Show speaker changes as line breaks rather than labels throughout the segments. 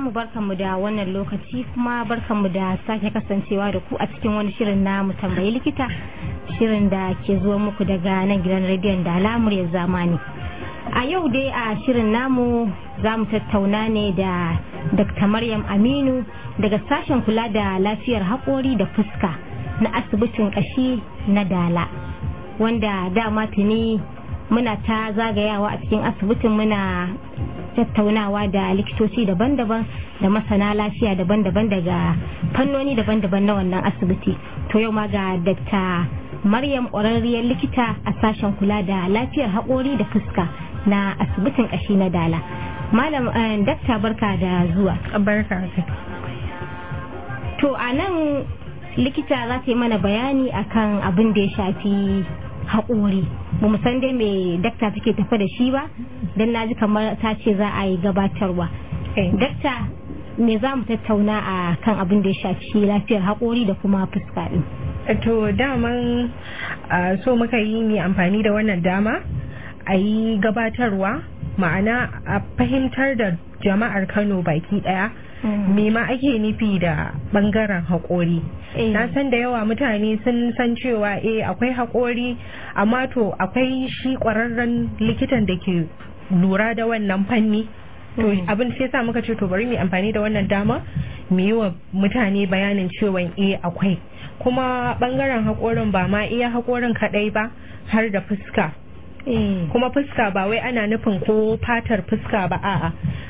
mu barkanmu da wannan lokaci kuma barkanmu da sake kasancewa da ku a cikin wani shirin na mu tambayi likita, shirin da ke zuwa muku daga nan gidan rediyon da muryar zamani. A yau dai a shirin namu za mu tattauna ne da Dr. Maryam Aminu daga sashen kula da lafiyar haƙori da fuska na asibitin ƙashi na Dala, wanda dama tuni muna ta zagayawa a cikin asibitin muna tattaunawa da likitoci daban-daban da masana lafiya daban-daban daga fannoni daban-daban na wannan asibiti. To yau ma ga Dr. Maryam ƙwararriyar likita a sashen kula da lafiyar haƙori da fuska na asibitin ƙashi na Dala. Malam Dakta barka da zuwa.
Barka.
To a nan likita za ta yi mana bayani akan abin da ya shafi haƙori. Ba mu san dai me dakta take tafa da shi ba, don na ji kamar ta ce za a yi gabatarwa. Dakta, me za mu tattauna a kan abin da ya shafi lafiyar haƙori da kuma fuska ɗin?
To daman so muka yi ni amfani da wannan dama a yi gabatarwa, ma'ana a fahimtar da jama'ar Kano baki ɗaya me ma ake nufi da bangaren haƙori. Na san da yawa mutane sun san cewa akwai haƙori, amma to akwai shi ƙwararren likitan da ke lura da wannan fanni. To abin sai sa muka ce to bari mu amfani da wannan dama mu yi wa mutane bayanin cewa akwai kuma bangaren haƙorin ba ma iya haƙorin kaɗai ba, har da fuska. Kuma fuska ba wai ana nufin ko fatar fuska ba, a'a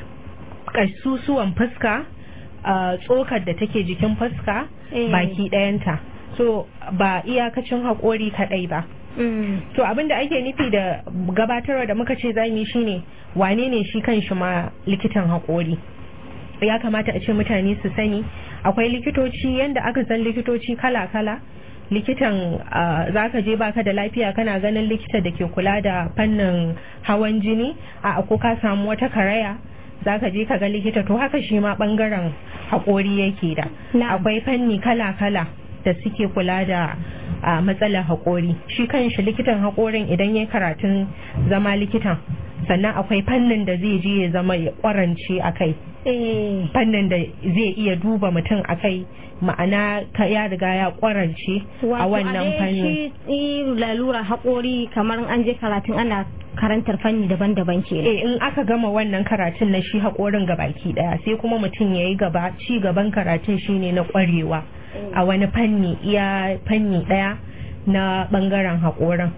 ƙasusuwan fuska, tsokar da take jikin fuska baki ɗayanta, so ba iyakacin haƙori kaɗai ba. To abinda ake nufi da gabatarwa da muka ce zamu yi shine wane ne shi kan shi ma likitan haƙori. Ya kamata a ce mutane su sani akwai likitoci, yanda aka san likitoci kala-kala. Likitan zaka je baka da lafiya kana ganin likita da ke kula da fannin hawan jini, a ko ka samu wata karaya zaka je ka ga likita. To haka shi ma bangaren haƙori yake da akwai fanni kala-kala da suke kula da matsalar haƙori. Shi kanshi likitan haƙorin idan ya karatun zama likitan, sannan akwai fannin da zai je ya zama ya ƙwarance a kai, fannin da zai iya duba mutum a kai, ma'ana ya riga ya ƙwarance a wannan fannin.
Shi lalura haƙori kamar an je karatun ana karantar fanni daban-daban ke.
In aka gama wannan karatun na shi haƙorin gabaki daya, sai kuma mutum ya yi gaba, ci gaban karatun shine na ƙwarewa a wani fanni, iya fanni daya na bangaren haƙorin.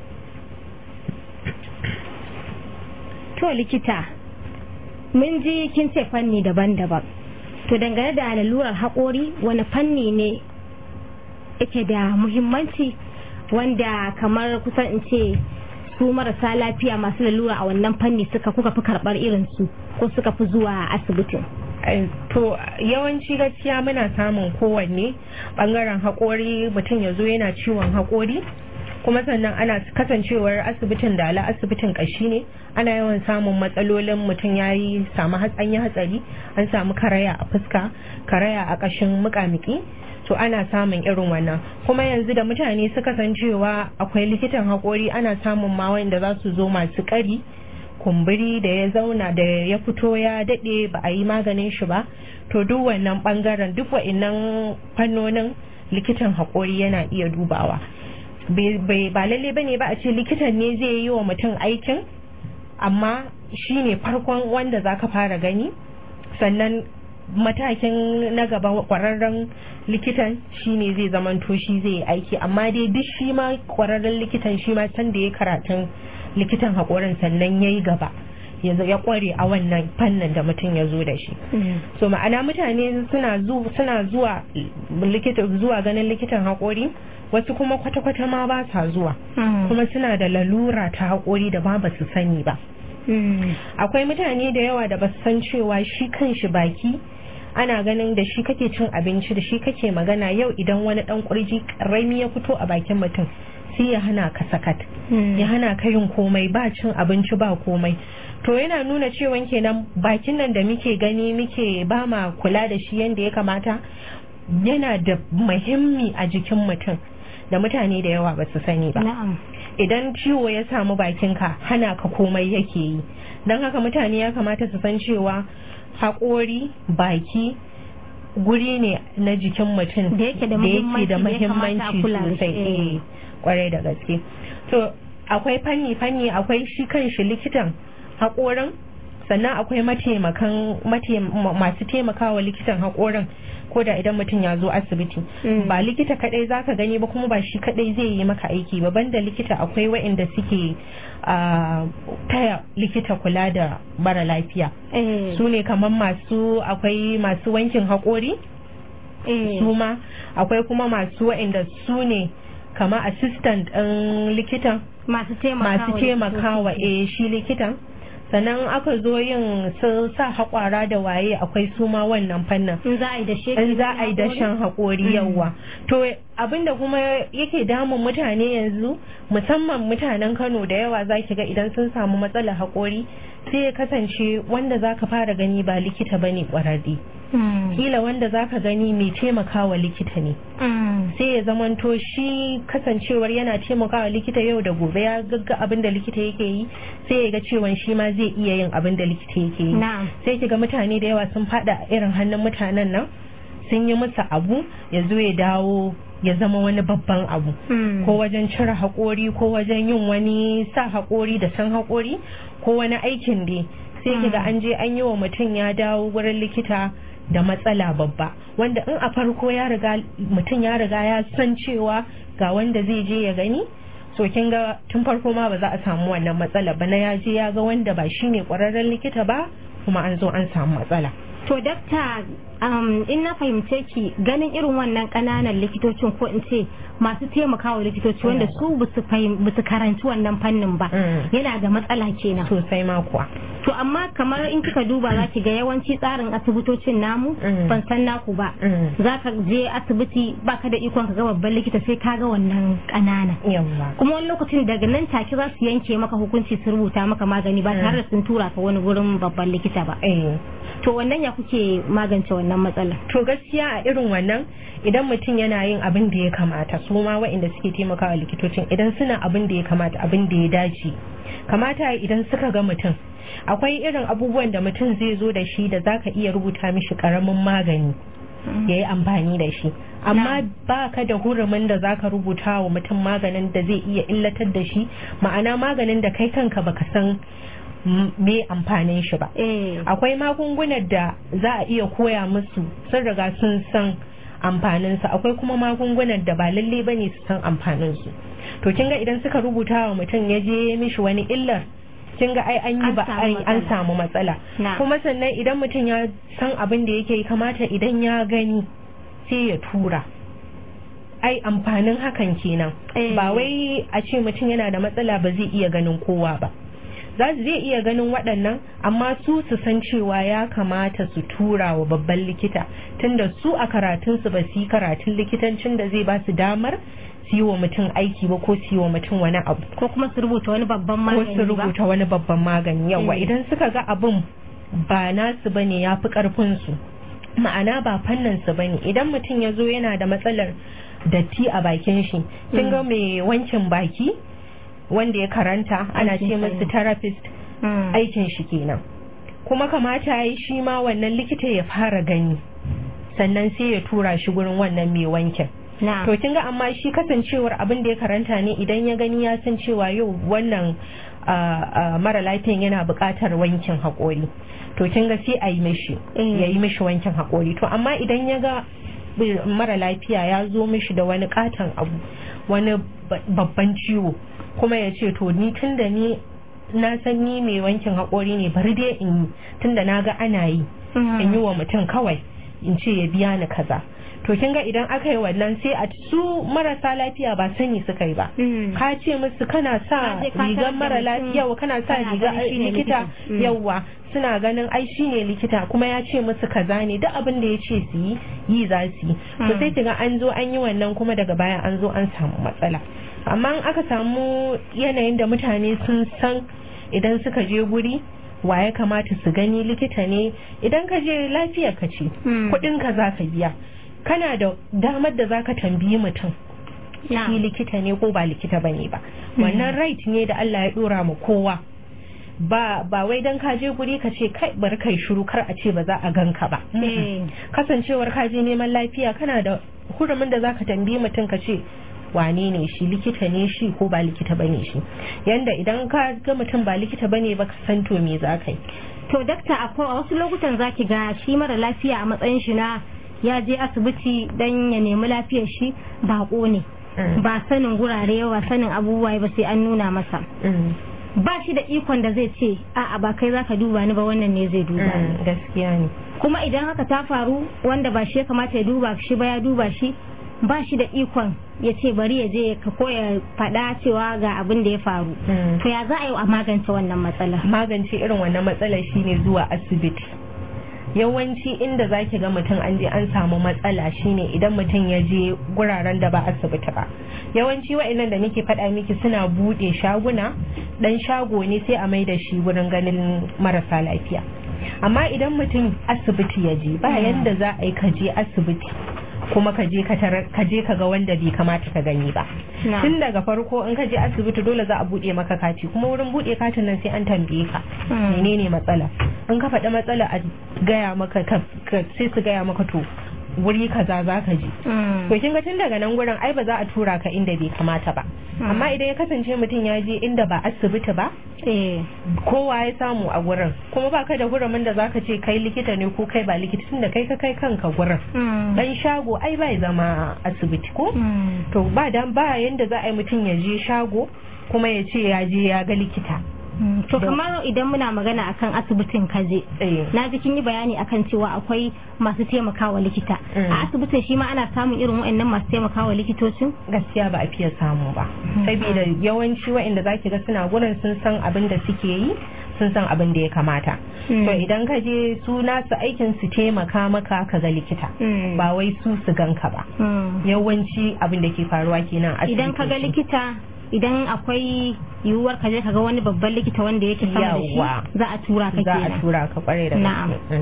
To likita, mun ji kin ce fanni daban-daban, to dangane da lalurar haƙori wani fanni ne yake da muhimmanci wanda kamar kusan in ce su marasa lafiya masu lalura a wannan fanni kuka fi karɓar irin su ko suka fi zuwa asibitin?
To yawanci gaskiya muna samun kowanne bangaren haƙori, mutum ya zo yana ciwon haƙori, kuma sannan ana kasancewar asibitin Dala asibitin ƙashi ne, ana yawan samun matsalolin mutum ya yi samu an yi hatsari, an samu karaya a fuska, karaya a ƙashin muƙamuƙi. To ana samun irin wannan, kuma yanzu da mutane suka san cewa akwai likitan haƙori, ana samun ma wanda za su zo masu ƙari, kumburi da ya zauna da ya fito ya daɗe ba a yi maganin shi ba. To duk wannan ɓangaren, duk wa'innan fannonin likitan haƙori yana iya dubawa. Ba lalle ba ne ba a ce likitan ne zai yi wa mutum aikin, amma shi ne farkon wanda za ka fara gani, sannan matakin na gaba kwararren likitan shine zai zamanto shi zai yi aiki. Amma dai duk shi ma kwararren likitan shi ma san da ya karatun likitan haƙorin sannan ya yi gaba, ya kware a wannan fannin da mutum ya zo da shi. So ma'ana mutane suna zuwa ganin likitan haƙori, wasu kuma kwata-kwata ma ba sa zuwa, kuma suna da lalura ta haƙori da ba su sani ba. Akwai mutane da yawa da ba su san cewa shi kanshi baki ana ganin da shi kake cin abinci, da shi kake magana. Yau idan wani dan kurji karami ya fito a bakin mutum sai ya hana ka sakat, ya hana ka yin komai, ba cin abinci ba komai. To yana nuna cewa kenan bakin nan da muke gani muke ba ma kula da shi yanda ya kamata, yana da muhimmi a jikin mutum da mutane da yawa ba su sani ba. Idan ciwo ya samu bakinka hana ka komai yake yi, don haka mutane ya kamata su san cewa haƙori, baki guri ne na jikin mutum
da yake da
muhimmanci sosai, kwarai da gaske. To akwai fanni akwai shi kan shi likitan haƙorin, sannan akwai masu taimakawa likitan haƙorin ko da idan mutum ya zo asibiti. Ba likita kadai zaka gani ba, kuma ba shi kadai zai yi maka aiki ba. Banda likita akwai waɗanda suke taya likita kula da mara lafiya. Su ne kamar akwai masu wankin haƙori, su ma akwai kuma masu waɗanda su ne kamar assistant ɗin likitan, masu taimakawa shi likitan. Sannan aka zo yin sa haƙwara da waye akwai suma wannan fannin in za a yi dashen haƙori yawa. To abinda kuma yake damun mutane yanzu, musamman mutanen Kano da yawa zaki ga idan sun samu matsalar haƙori sai ya kasance wanda zaka fara gani ba likita bane ƙwararre, kila wanda zaka gani mai taimakawa likita ne. Sai ya zamanto shi kasancewar yana taimakawa likita yau da gobe, ya gagga abin da likita yake yi, sai ya ga cewa shi ma zai iya yin abin da likita yake yi. Sai kiga mutane da yawa sun fada irin hannun mutanen nan, sun yi musu abu ya zo ya dawo ya zama wani babban abu, ko wajen cire haƙori, ko wajen yin wani sa haƙori da san haƙori, ko wani aikin dai. Sai kiga an je an yi wa mutum ya dawo wurin likita da matsala babba, wanda in a farko mutum ya riga ya san cewa ga wanda zai je ya gani, so kin ga tun farko ma ba za a samu wannan matsala ba, na ya je ya ga wanda ba shine ƙwararren likita ba, kuma an zo an samu matsala.
To dakta, in na fahimce ki, ganin irin wannan ƙananan likitocin, ko in ce masu taimakawa likitoci wanda su basu karanci wannan fannin ba, yana da matsala kenan
sosai ma kuwa.
To amma kamar in kika duba za ki ga yawanci tsarin asibitocin namu, ban san naku ba, za ka je asibiti baka da ikon ka ga babban likita sai ka ga wannan ƙanana, kuma wani lokacin daga nan take za su yanke maka hukunci su rubuta maka magani ba tare da sun tura ka wani gurin babban likita ba. To wannan ya kuke magance wannan matsala? To gaskiya a irin wannan, idan mutum yana yin abin da ya kamata, su ma waɗanda suke taimakawa likitocin idan suna abin da ya kamata, abin da ya dace, kamata idan suka ga mutum akwai irin abubuwan da mutum zai zo da shi da zaka iya rubuta mishi karamin magani ya yi amfani da shi, amma ba ka da hurumin da zaka rubuta wa mutum maganin da zai iya illatar da shi, ma'ana maganin da kai kanka baka san me amfanin shi ba. Akwai magungunan da za a iya koya musu sun riga sun san amfaninsa, akwai kuma magungunan da ba lalle bane su san amfaninsu. To kin ga idan suka rubuta wa mutum ya je mishi wani illar, kin ga ai an samu matsala. Kuma sannan idan mutum ya san abin da yake kamata idan ya gani sai ya tura, ai amfanin hakan kenan. Ba wai a ce mutum yana da matsala ba zai iya ganin kowa ba, zai iya ganin waɗannan, amma su san cewa ya kamata su tura wa babban likita, tunda su a karatunsu ba su yi karatun likitancin da zai ba su damar su yi wa mutum aiki ba, ko su yi wa mutum wani abu, ko kuma su rubuta wani babban magani
yawa. Idan suka ga abin ba nasu bane, ya fi karfinsu, ma'ana ba fanninsu bane. Idan mutum ya zo yana da matsalar datti a bakin shi, kin ga mai wankin baki wanda ya karanta, ana ce musu therapist, aikin shi kenan. Kuma kamata ya yi shi ma wannan likita ya fara gani, sannan sai ya tura shi gurin wannan mai wankin. To kin ga amma shi kasancewar abin da ya karanta ne, idan ya gani ya san cewa yau wannan mara lafiyan yana buƙatar wankin haƙori, to kin ga sai a yi mishi, ya yi mishi wankin haƙori. To amma idan ya ga mara lafiya ya zo mishi da wani katon abu, wani babban ciwo, kuma ya ce to ni tunda ni na san ni mai wankin haƙori ne, bari dai in yi, tunda na ga ana yi, in yi wa mutum kawai, in ce ya biya ni kaza. To kin ga idan aka yi wannan, sai a su marasa lafiya ba sani suka yi ba, ka ce musu kana sa rigar mara lafiya, kana sa rigar likita, yawa suna ganin ai shine likita, kuma ya ce musu kaza ne, duk abin da ya ce su yi za su yi. To sai kiga an zo an yi wannan, kuma daga baya an zo an samu matsala. Amma in aka samu yanayin da mutane sun san idan suka je guri wa ya kamata su gani, likita ne, idan ka je lafiyar ka ce, kuɗin ka za ka biya, kana da damar da zaka tambayi mutum shi likita ne ko ba likita bane ba. Wannan right ne da Allah ya dora mu kowa, ba wai dan ka je guri ka ce kai bari kai shiru kar a ce ba za a ganka ba. Kasancewar ka je neman lafiya kana da hurumin da zaka tambayi mutum ka ce wane ne shi, likita ne shi ko ba likita bane shi, yanda idan ka ga mutum ba likita bane ba ka san to me za ka yi.
To dakta, akwai a wasu lokutan zaki ga shi mara lafiya a matsayin shi na ya je asibiti dan ya nemi lafiyar shi bako ne, ba sanin gurare ba sanin abubuwa ba sai an nuna masa. Ba shi da ikon da zai ce a'a ba kai zaka duba ni ba, wannan ne zai duba ni.
Gaskiya ne.
Kuma idan haka ta faru wanda ba shi ya kamata ya duba shi ba ya duba shi, ba shi da ikon ya ce bari ya je ka koya faɗa cewa ga abin da ya faru. To ya za a yi a magance wannan matsala?
Magance irin wannan matsala shine zuwa asibiti. Yawanci inda zaki ga mutum an je an samu matsala shine idan mutum ya je guraren da ba asibiti ba. Yawanci wa'annan da nake faɗa miki suna buɗe shaguna, dan shago ne sai a mai da shi wurin ganin marasa lafiya. Amma idan mutum asibiti ya je, ba yanda za a yi ka je asibiti kuma ka je ka ga wanda bai kamata ka gani ba. Tun daga farko in ka je asibiti dole za a buɗe maka kati, kuma wurin buɗe katin nan sai an tambaye ka menene matsala. In ka faɗi matsala a gaya maka sai su gaya maka to wuri kaza za ka je. To kin ga tun daga nan gurin ai ba za a tura ka inda bai kamata ba. Amma idan ya kasance mutum ya je inda ba asibiti ba, kowa ya samu a gurin, kuma baka da hurumin da zaka ce kai likita ne ko kai ba likita, tunda kai ka kai kanka gurin. Dan shago ai bai zama asibiti ko? To ba yanda za a yi mutum ya je shago kuma ya ce ya je ya ga likita.
To kamar idan muna magana akan asibitin kaje, na ji kin yi bayani akan cewa akwai masu taimakawa likita. A asibitin shi ma ana samun irin waɗannan masu taimakawa likitocin?
Gaskiya ba a fiye samu ba, saboda yawanci waɗanda zaki ga suna gurin sun san abin da suke yi, sun san abin da ya kamata. To idan ka je su nasu aikin su taimaka maka ka ga likita, ba wai su ganka ba. Yawanci abin da ke faruwa kenan asibiti. Idan
ka ga likita, idan akwai yiwuwar ka je ka ga wani babban likita wanda yake sama da shi, za a tura ka kenan.
Za a tura ka kware da gaske.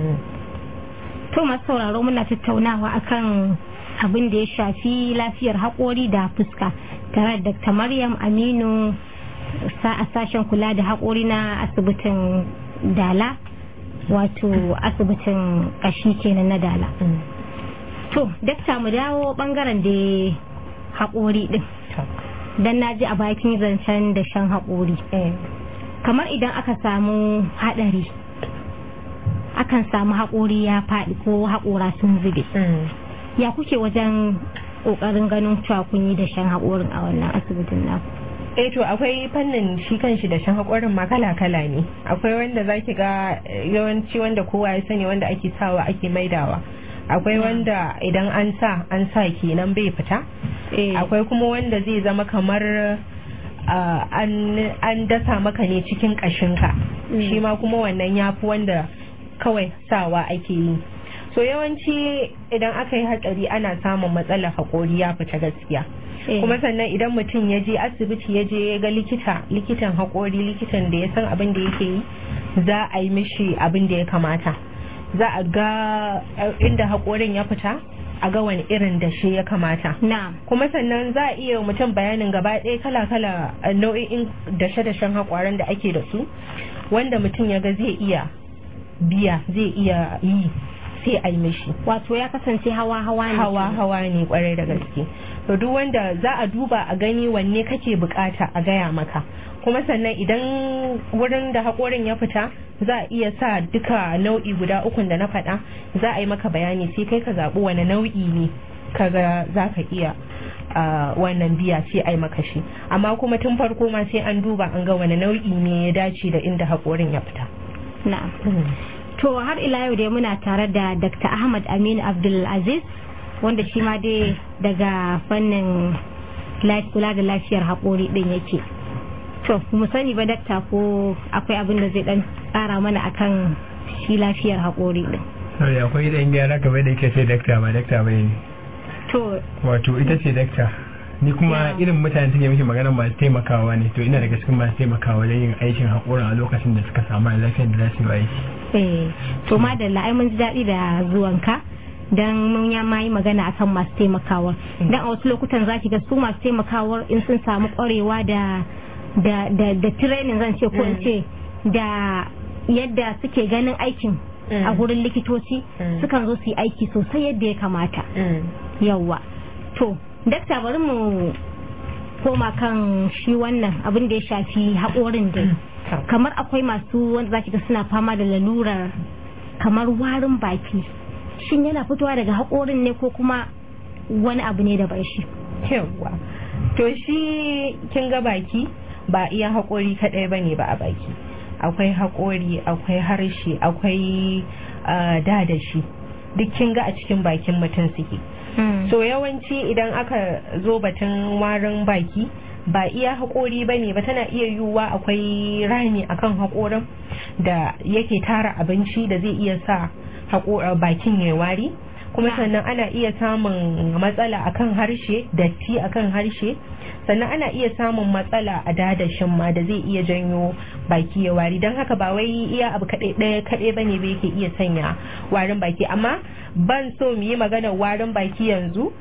To masu sauraro, muna tattaunawa akan abin da ya shafi lafiyar haƙori da fuska tare da Dr. Maryam Aminu a sashen kula da haƙori na asibitin Dala, wato asibitin ƙashi kenan na Dala. To dakta, mu dawo bangaren da haƙori din. Dan na ji a bakin zancen da shan haƙori. Kamar idan aka samu haɗari, akan samu haƙori ya faɗi ko haƙora sun zube. Ya kuke wajen ƙoƙarin ganin cewa kun yi da shan haƙorin a wannan asibitin naku?
To akwai fannin shi kanshi da shan haƙorin ma kala-kala ne. Akwai wanda zaki ga yawanci wanda kowa ya sani, wanda ake sawa ake maidawa. Akwai wanda idan an sa kenan bai fita. Akwai kuma wanda zai zama kamar an dasa maka ne cikin ƙashinka. Shi ma kuma wannan ya fi wanda kawai sawa ake yi. So yawanci idan aka yi hatsari ana samun matsalar haƙori ya fita gaskiya. Kuma sannan idan mutum ya je asibiti, ya je ga likitan haƙori, likitan da ya san abin da yake yi, za a yi mishi abin da ya kamata. Za a ga inda haƙorin ya fita, a ga wani irin dashe ya kamata. Kuma sannan za a iya mutum bayanin gaba ɗaya kala-kala nau'in dashe-dashen haƙoran da ake da su, wanda mutum ya ga zai iya biya, zai iya yi, sai a yi mishi.
Wato ya kasance hawa-hawa ne?
Hawa-hawa ne kwarai da gaske. To duk wanda za a duba a gani wanne kake bukata a gaya maka. Kuma sannan idan wurin da haƙorin ya fita, za a iya sa duka nau'i guda ukun da na faɗa, za a yi maka bayani sai kai ka zaɓi wani nau'i ne kaga za ka iya wannan biya, sai a yi maka shi. Amma kuma tun farko ma sai an duba an ga wani nau'i ne ya dace da inda haƙorin ya fita.
Na'am. To har ila yau dai muna tare da Dr. Ahmad Aminu Abdulaziz, wanda shi ma dai daga fannin kula da lafiyar haƙori ɗin yake. To mu sani ba dakta, ko akwai abin da zai ɗan ƙara mana akan shi lafiyar haƙori ɗin?
Akwai ɗan gyara kamar da yake ce dakta ba dakta ba ne.
To
wato ita ce dakta, ni kuma irin mutane take miki magana masu taimakawa ne, to ina daga cikin masu taimakawa wajen yin aikin haƙorin a lokacin da suka samu lafiyar da za su yi aiki.
To madalla, ai mun ji daɗi da zuwanka, dan mun ya ma yi magana akan masu taimakawa. Dan a wasu lokutan za ki ga su masu taimakawar in sun samu ƙwarewa da training, zan ce ko in ce da yadda suke ganin aikin a gurin likitoci sukan zo su yi aiki sosai yadda ya kamata. Yawwa to dakta bari mu koma kan shi wannan abin da ya shafi haƙorin da kamar akwai masu wanda zaki ga suna fama da lalurar kamar warin baki, shin yana fitowa daga haƙorin ne ko kuma wani abu ne da bai shi?
Yawwa to shi kin ga baki ba iya haƙori kaɗai bane ba a baki, akwai haƙori, akwai harshe, akwai dadashi, duk kin ga a cikin bakin mutum suke. So yawanci idan aka zo batun warin baki ba iya haƙori ba ne ba, tana iya yiwuwa akwai rami akan haƙorin da yake tara abinci da zai iya sa bakin ya wari, kuma sannan ana iya samun matsala akan harshe, datti akan harshe, sannan ana iya samun matsala a dadashin ma da zai iya janyo baki ya wari. Don haka ba wai iya abu kaɗai bane ba yake iya sanya warin baki. Amma ban so mu yi maganar warin baki yanzu,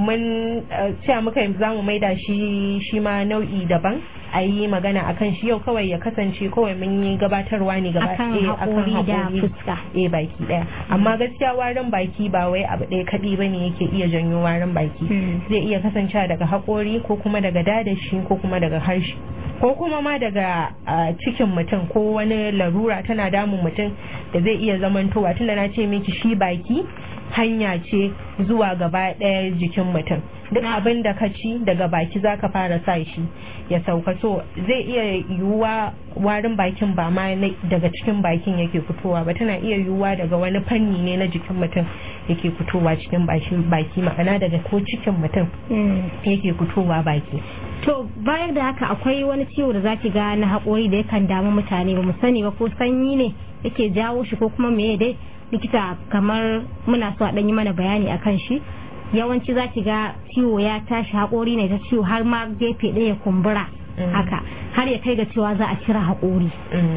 mun cewa muka za mu maida shi ma nau'i daban a yi magana akan shi. Yau kawai ya kasance kawai mun yi gabatarwa ne gaba ɗaya akan haƙori da fuska baki ɗaya. Amma gaskiya warin baki ba wai abu ɗaya kaɗai bane yake iya janyo warin baki. Zai iya kasancewa daga haƙori ko kuma daga dadashi ko kuma daga harshe ko kuma ma daga cikin mutum, ko wani larura tana damun mutum da zai iya zamantowa, tunda na ce miki shi baki hanya ce zuwa gaba ɗaya jikin mutum. Duk abin da ka ci daga baki za ka fara sa shi ya sauka. So zai iya yiwuwa warin bakin ba ma daga cikin bakin yake fitowa ba, tana iya yiwuwa daga wani fanni ne na jikin mutum yake fitowa cikin baki, ma'ana daga ko cikin mutum yake fitowa baki.
To bayan da haka akwai wani ciwo da zaki ga na haƙori da yakan damu mutane, ba mu sani ba ko sanyi ne yake jawo shi ko kuma meye dai. Likita kamar muna so a ɗanyi mana bayani akan shi. Yawanci za ki ga ciwo ya tashi, haƙori ne ta ciwo har ma gefe ɗaya kumbura haka har ya kai ga cewa za a cire haƙori.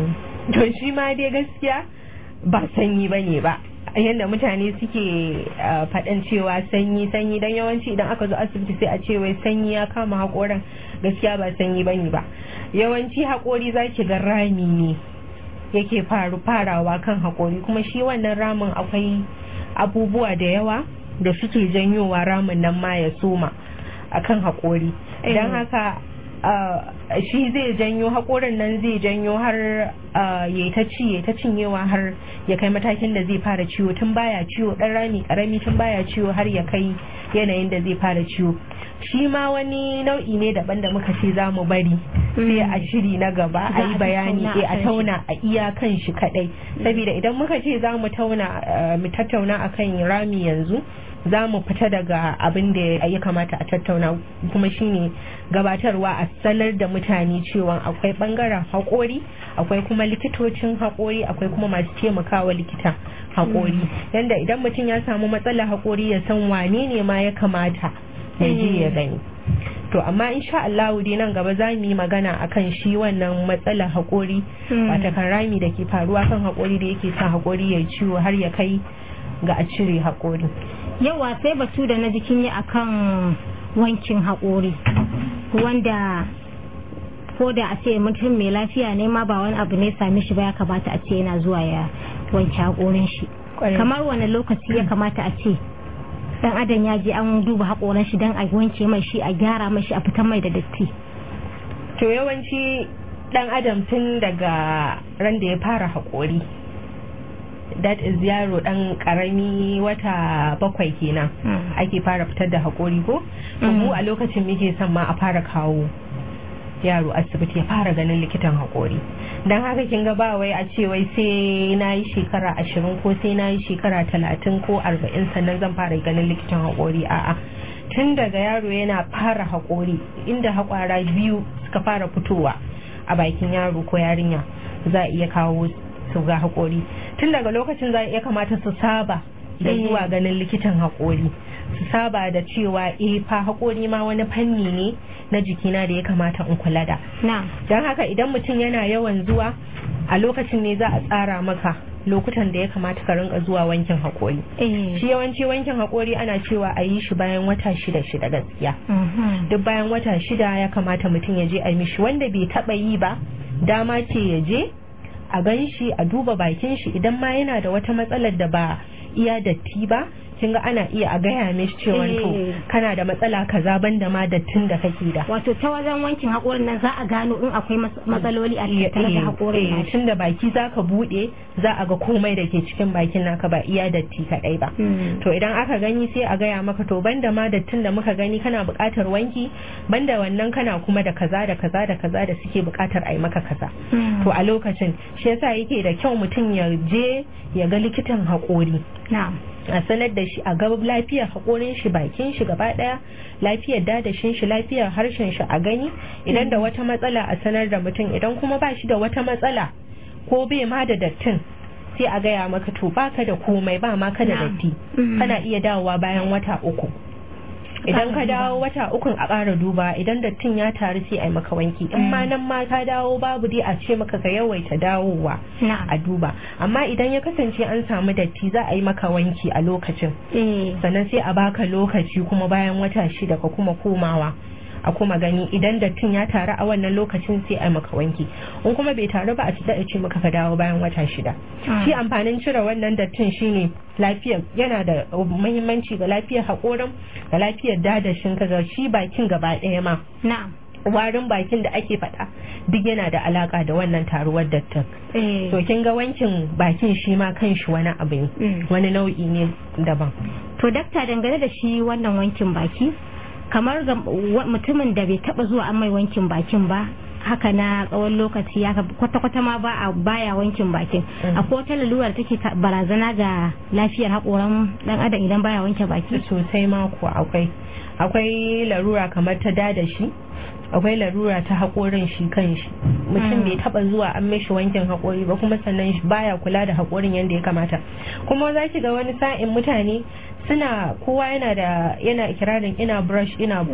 To shi ma dai gaskiya ba sanyi bane ba, yadda mutane suke faɗan cewa sanyi don yawanci idan aka zo asibiti sai a ce wai sanyi ya kama haƙorin. Gaskiya ba sanyi bane ba, yawanci haƙori za ki ga rami ne yake farawa kan haƙori, kuma shi wannan ramin akwai abubuwa da yawa da suke janyowa ramin nan ma ya soma akan haƙori. Don haka shi zai janyo haƙorin nan, zai janyo har ya ta cinyewa har ya kai matakin da zai fara ciwo. Tun baya ciwo ɗan rami ƙarami, tun baya ciwo har ya kai yanayin da zai fara ciwo. Shi ma wani nau'i ne daban da muka ce za mu bari sai a shiri na gaba a yi bayani, a tauna a iyakan shi kadai. Saboda idan muka ce za mu tattauna akan rami yanzu, za mu fita daga abin da ya kamata a tattauna, kuma shine gabatarwa a sanar da mutane cewa akwai bangaren haƙori, akwai kuma likitocin haƙori, akwai kuma masu taimakawa likita haƙori, yanda idan mutum ya samu matsalar haƙori ya san wane ne ma ya kamata ya je ya gani. To amma insha Allah dai nan gaba za mu yi magana akan shi wannan matsalar haƙori, wata kan rami da ke faruwa kan haƙori da yake sa haƙori ya ciwo har ya kai ga a cire haƙori.
Yawa sai batu da na jikin yi akan wankin haƙori, wanda ko da a ce mutum mai lafiya ne ma ba wani abu ne same shi ba, ya kamata a ce yana zuwa ya wanke haƙorin shi. Kamar wani lokaci ya kamata a ce dan adam ya je an duba haƙoran shi dan a wanke mai shi, a gyara mai shi, a fitar mai da datti?
To yawanci dan adam tun daga ran da ya fara haƙori, that is yaro dan karami wata 7 kenan ake fara fitar da haƙori ko? Mu a lokacin muke son ma a fara kawo yaro asibiti ya fara ganin likitan haƙori. Don haka kin ga ba wai a ce wai sai na yi shekara 20 ko sai na yi shekara 30 ko 40 sannan zan fara ganin likitan haƙori. A'a, tun daga yaro yana fara haƙori, inda haƙwara biyu suka fara fitowa a bakin yaro ko yarinya, za a iya kawo su ga haƙori. Tun daga lokacin za a iya kamata su saba da zuwa ganin likitan haƙori, su saba da cewa fa haƙori ma wani fanni ne na jikina da ya kamata in kula da. Don haka idan mutum yana yawan zuwa, a lokacin ne za a tsara maka lokutan da ya kamata ka rinka zuwa wankin haƙori. Shi yawanci wankin haƙori ana cewa a yi shi bayan wata 6 gaskiya. Duk bayan wata 6 ya kamata mutum ya je a yi mishi. Wanda bai taɓa yi ba, dama ce ya je a gan shi a duba bakin shi idan ma yana da wata matsalar da ba iya datti ba kin ga ana iya a gaya mishi cewa to kana da matsala kaza banda ma dattin da kake da.
Wato ta wajen wankin haƙorin nan za a gano in akwai matsaloli a tattare da haƙorin.
Tun da baki za ka buɗe za a ga komai da ke cikin bakin naka ba iya datti kaɗai ba. To idan aka gani sai a gaya maka to banda ma dattin da muka gani kana buƙatar wanki banda wannan kana kuma da kaza da kaza da kaza da suke buƙatar a yi maka kaza. To a lokacin shi yasa yake da kyau mutum ya je ya ga likitan haƙori. A sanar da shi a gaba lafiyar haƙorin shi bakin shi gaba ɗaya lafiyar dadashin shi lafiyar harshen shi a gani idan da wata matsala a sanar da mutum idan kuma ba shi da wata matsala ko bai ma da dattin sai a gaya maka to baka da komai ba ma ka da datti kana iya dawowa bayan wata 3 idan ka dawo wata 3 a ƙara duba idan dattin ya taru sai a yi maka wanki in ma nan ma ka dawo babu dai a ce maka ka yawaita dawowa a duba amma idan ya kasance an samu datti za a yi maka wanki a lokacin sannan sai a baka lokaci kuma bayan wata 6 ka kuma komawa a kuma gani idan dattin ya taru a wannan lokacin sai a maka wanki in kuma bai taru ba a ci da ce maka ka dawo bayan wata 6 shi amfanin cire wannan dattin shine lafiyar yana da muhimmanci ga lafiyar haƙorin da lafiyar dadashin ka ga shi bakin gaba ɗaya ma warin bakin da ake faɗa duk yana da alaka da wannan taruwar dattin to kin ga wankin bakin shi ma kanshi wani abu wani nau'i ne daban.
To dakta dangane da shi wannan wankin baki kamar ga mutumin da bai taba zuwa an mai wankin bakin ba haka na tsawon lokaci ya kwata-kwata ma baya wankin bakin akwai wata lalurar take barazana ga lafiyar haƙoran dan adam idan baya wanke baki
sosai ma kuwa akwai larura kamar ta dadashi akwai larura ta haƙorin shi kanshi mutum bai taba zuwa an mishi wankin haƙori ba kuma sannan baya kula da haƙorin yadda ya kamata kuma za ki ga wani sa'in mutane suna kowa yana ikirarin ina brush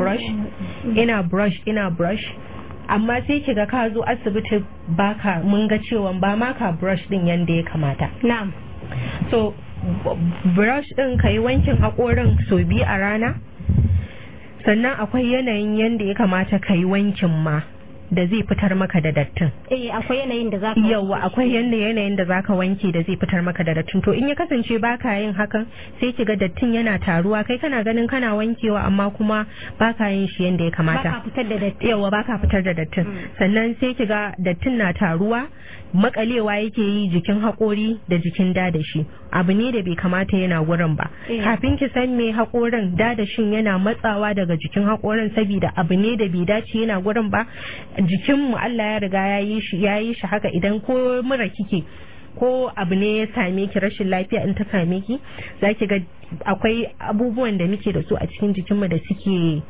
amma sai kiga ka zo asibiti baka mun ga cewa ba ma ka brush din yanda ya kamata.
Na'am.
So brush din kai wankin haƙorin so 2 a rana sannan akwai yanayin yanda ya kamata kai wankin ma da zai fitar maka da dattin.
Akwai yanayin da zaka
yawa akwai yanayin da zaka wanke da zai fitar maka da dattin to in ya kasance baka yin hakan sai kiga dattin yana taruwa kai kana ganin kana wankewa amma kuma baka yin shi yanda ya kamata
baka fitar da dattin
baka fitar da dattin sannan sai kiga dattin na taruwa makalewa yake yi jikin haƙori da jikin dadashi abu ne da bai kamata yana wurin ba kafin ki san me haƙorin dadashin yana matsawa daga jikin haƙorin saboda abu ne da bai dace yana wurin ba jikinmu Allah ya riga ya yi shi haka idan ko mura kike ko abu ne ya same ki rashin lafiya in ta same ki za ki ga akwai abubuwan da muke da su a cikin jikinmu da suke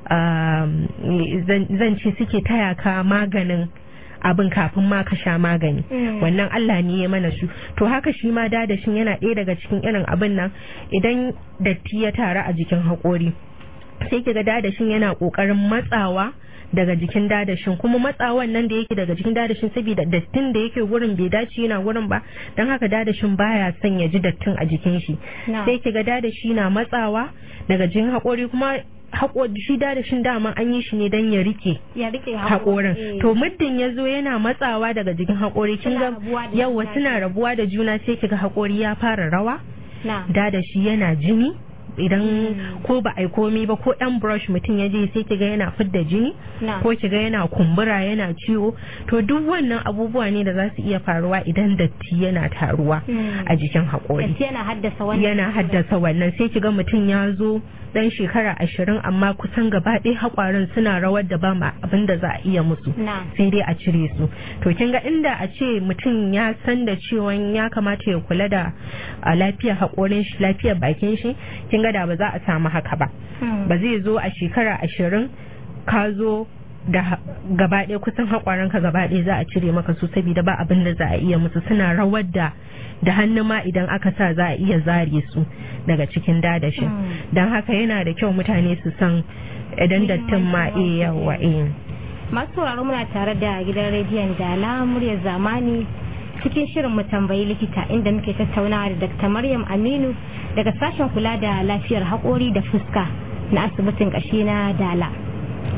zan ce suke taya ka maganin abin kafin ma ka sha magani wannan Allah ne ya mana su to haka shi ma dadashin yana ɗaya daga cikin irin abin nan idan datti ya taru a jikin haƙori sai ki ga dadashin yana ƙoƙarin matsawa daga jikin dadashin kuma matsawan nan da yake daga jikin dadashin saboda dattin da yake wurin bai dace yana wurin ba don haka dadashin baya son ya ji dattin a jikin shi sai ki ga dadashi na matsawa daga jikin haƙori kuma shi dadashin dama an yi shi ne don ya rike haƙorin to muddin ya zo yana matsawa daga jikin haƙori kin ga yawa suna rabuwa da juna sai ki ga haƙori ya fara rawa dadashi yana jini idan ko ba a yi komi ba ko ɗan brush mutum ya je sai kiga yana fidda jini ko kiga yana kumbura yana ciwo to duk wannan abubuwa ne da za su iya faruwa idan datti yana taruwa a jikin haƙori yana haddasa wannan sai kiga mutum ya zo dan shekara 20 amma kusan gaba ɗaya haƙwarin suna rawar da ba ma abin da za a iya musu sai dai a cire su to kin ga inda a ce mutum ya san da cewa ya kamata ya kula da lafiyar haƙorin shi lafiyar bakin shi kin ga da ba za a samu haka ba ba zai zo a shekara 20 ka zo da gaba ɗaya kusan haƙwaran ka gaba ɗaya za a cire maka su saboda ba abin da za a iya musu suna rawar da hannu ma idan aka sa za a iya zare su daga cikin dadashin don haka yana da kyau mutane su san idan dattin ma yawa
masu sauraro muna tare da gidan rediyon Dala muryar zamani cikin shirin mu tambayi likita inda muke tattaunawa da Dr. Maryam Aminu daga sashen kula da lafiyar haƙori da fuska na asibitin ƙashi na Dala.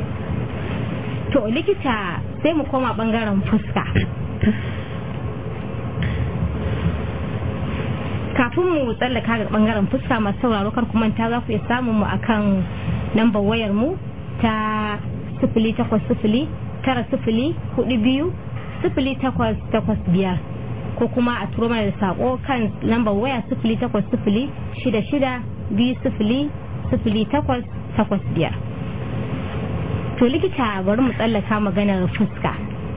To likita sai mu koma bangaren fuska. kafin mu tsallaka ga bangaren fuska masu sauraro kar ku manta za ku iya samun mu akan lambar wayar mu ta 080904200885 ko kuma a turo mana da sako kan lambar waya 080662000885. to likita bari mu tsallaka maganar fuska,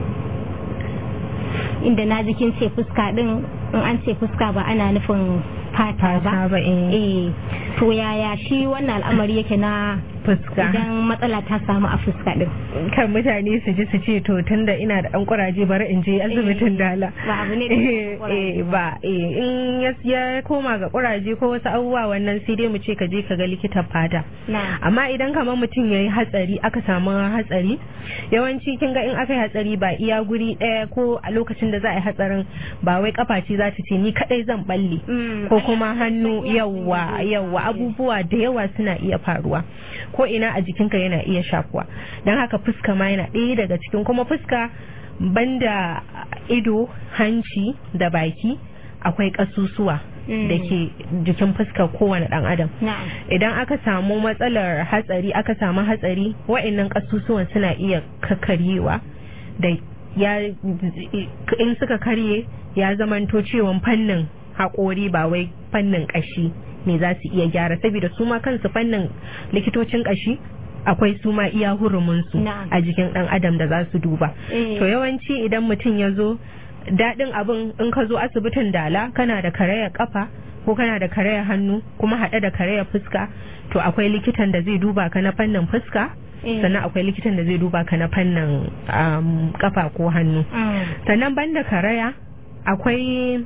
inda na jikin ce fuska din, in an ce fuska ba ana nufin fata ba. To yaya shi wannan al'amari yake na
fuska
idan matsala ta samu a fuska din?
Kan mutane su ji su ce to tunda ina da dan kuraje bari in je asibitin dala.
Ba abu ne
ba in ya koma ga kuraje ko wasu abubuwa wannan sai dai mu ce ka je ka ga likitan fata. Amma idan kamar mutum yayi hatsari, aka samu hatsari, yawanci kin ga in aka yi hatsari ba iya guri daya ko a lokacin da za a yi hatsarin ba wai kafa ce za ta ce ni kadai zan balle ko kuma hannu, yawa abubuwa da yawa suna iya faruwa, ko ina a jikinka yana iya shafuwa. don haka fuska ma yana ɗaya daga cikin, kuma fuska banda ido, hanci da baki akwai ƙasusuwa da ke jikin fuskar kowane ɗan adam. Idan aka samu matsalar hatsari, wa'annan ƙasusuwan suna iya kakkaryewa da in suka karye ya zamanto cewa fannin haƙori ba wai fannin ƙashi ne za su iya gyara, saboda su ma kansu fannin likitocin ƙashi akwai su ma iya huruminsu a jikin ɗan adam da za su duba. To yawanci idan mutum ya zo, daɗin abin in ka zo asibitin dala kana da karayar kafa ko kana da karayar hannu kuma haɗe da karayar fuska, to akwai likitan da zai duba ka na fannin fuska, sannan akwai likitan da zai duba ka na fannin kafa ko hannu. Sannan banda karaya akwai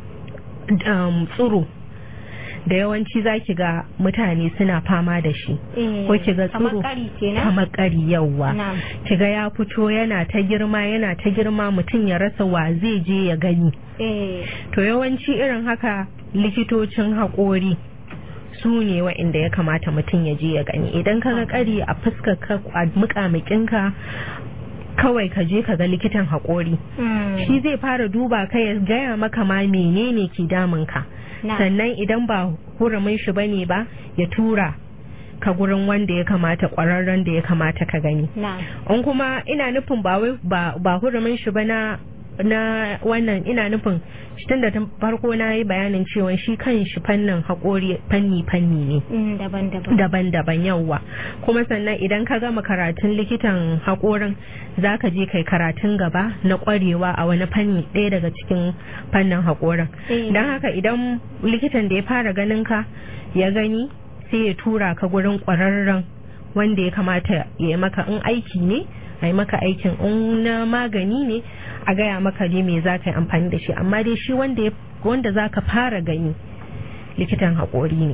tsuro da yawanci za ki ga mutane suna fama da shi, ko ki ga tsuro kamar ƙari, yawa ki ga ya fito yana ta girma mutum ya rasa wa zai je ya gani. To yawanci irin haka likitocin haƙori su ne wa'inda ya kamata mutum ya je ya gani. Idan ka ga ƙari a fuskar ka, a muƙamuƙinka, kawai ka je ka ga likitan haƙori. Shi zai fara duba ka, ya gaya maka ma menene ke damun ka, sannan idan ba hurumin shi bane ba ya tura ka gurin wanda ya kamata, ƙwararren da ya kamata ka gani. In kuma ina nufin ba hurumin shi ba na wannan, ina nufin tun da farko na yi bayanin cewa shi kan shi fannin haƙori fanni ne daban-daban, yawa. Kuma sannan idan ka gama karatun likitan haƙorin za ka je kai karatun gaba na ƙwarewa a wani fanni ɗaya daga cikin fannin haƙorin. Don haka idan likitan da ya fara ganin ka ya gani, sai ya tura ka gurin ƙwararren wanda ya kamata ya yi maka, in aiki ne a yi maka aikin, in na magani ne a gaya maka ne me za ka yi amfani da shi. Amma dai shi wanda za ka fara gani likitan haƙori ne.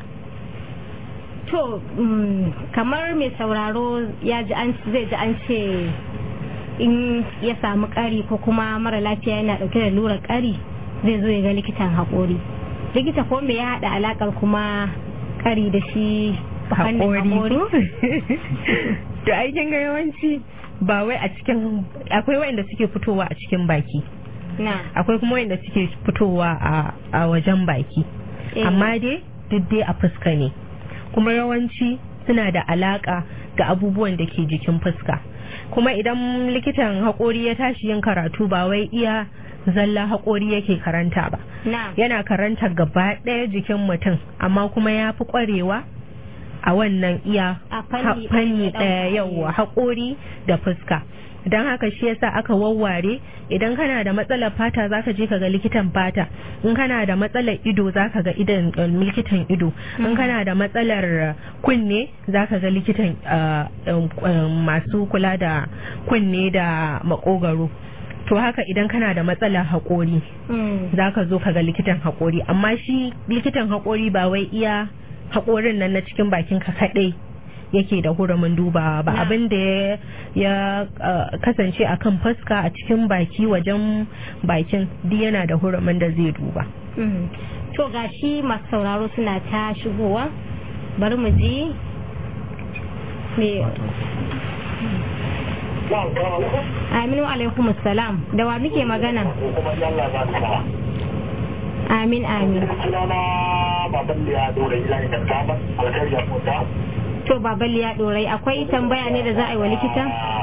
To kamar mai sauraro zai ji an ce in ya samu ƙari ko kuma mara lafiya yana ɗauke da lura ƙari zai zo ya ga likitan haƙori. Likita ko me ya haɗa alaƙar kuma ƙari da shi haƙori?
To aikin ga yawanci ba wai a cikin, akwai wa'inda suke fitowa a cikin baki, akwai kuma wa'inda suke fitowa a wajen baki, amma dai duk dai a fuska ne, kuma yawanci suna da alaka ga abubuwan da ke jikin fuska. Kuma idan likitan haƙori ya tashi yin karatu ba wai iya zalla haƙori yake karanta ba, yana karanta gaba ɗaya jikin mutum, amma kuma ya fi ƙwarewa a wannan iya fanni ɗaya, yawa haƙori da fuska. Don haka shi yasa aka wawware, idan kana da matsalar fata zaka je ka ga likitan fata, in kana da matsalar ido zaka ga likitan ido, in kana da matsalar kunne zaka ga likitan masu kula da kunne da makogaro. To haka idan kana da matsalar haƙori zaka zo ka ga likitan haƙori. Amma shi likitan haƙori ba wai iya haƙorin nan na cikin bakin ka kaɗai yake da hurumin dubawa ba, abin da ya kasance a kan fuska, a cikin baki, wajen bakin, duk yana da hurumin da zai duba.
To ga shi masu sauraro suna ta shigowa, bari mu ji Aminu alaikum salam, da wa muke magana? amin amin.
Sunana baban da ya dore ila ne da alkhairi ya fota.
To baban ya dorai akwai tambaya ne da za a yi wa likita?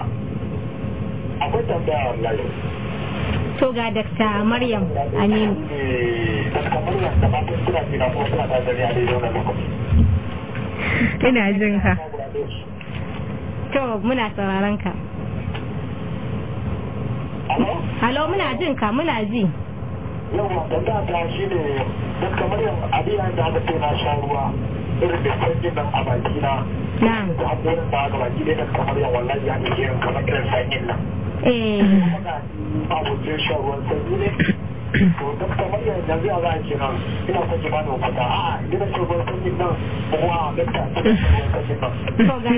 Akwai tambaya wallahi.
To ga Dr. Maryam Aminu.
Dr. Maryam da fatan suna jina kuma suna da zariya da yau na lokaci.
ina jin ka.
To muna sauraron ka. Halo muna jin ka muna ji.
Yawwa tambaya ta shi ne Dr. Maryam abiya da aka ce na sha ruwa irin da sanyin nan a baki na.
Na'am.
Da hakorin da aka baki ne Dr. Maryam wallahi ya ke irin kamar irin sanyin nan. Abokin shan ruwan sanyi ne. To Dr. Maryam yanzu ya za a ce nan ina son ki bani mafaka. A'a ina shan ruwan sanyi nan kuma Dr. Ina shan ruwan sanyi nan.
To ga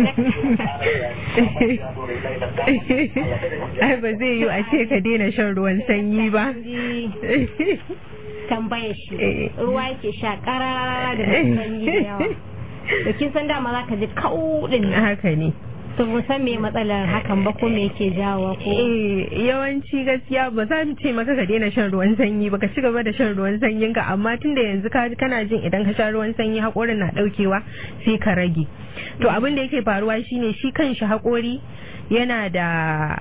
ai ba zai yi a ce ka daina shan ruwan sanyi ba.
Tambayar shi ruwa yake sha karara da sanyi da yawa. Da kin san dama za ka ji kaudin.
Haka ne.
To mun san me matsalar hakan ba ko me yake jawo ko
yawanci gaskiya ba za mu ce maka ka daina shan ruwan sanyi ba, ka ci gaba da shan ruwan sanyin ka, amma tunda yanzu kana jin idan ka sha ruwan sanyi hakorin na daukewa sai ka rage. To abin da yake faruwa shine shi kanshi hakori yana da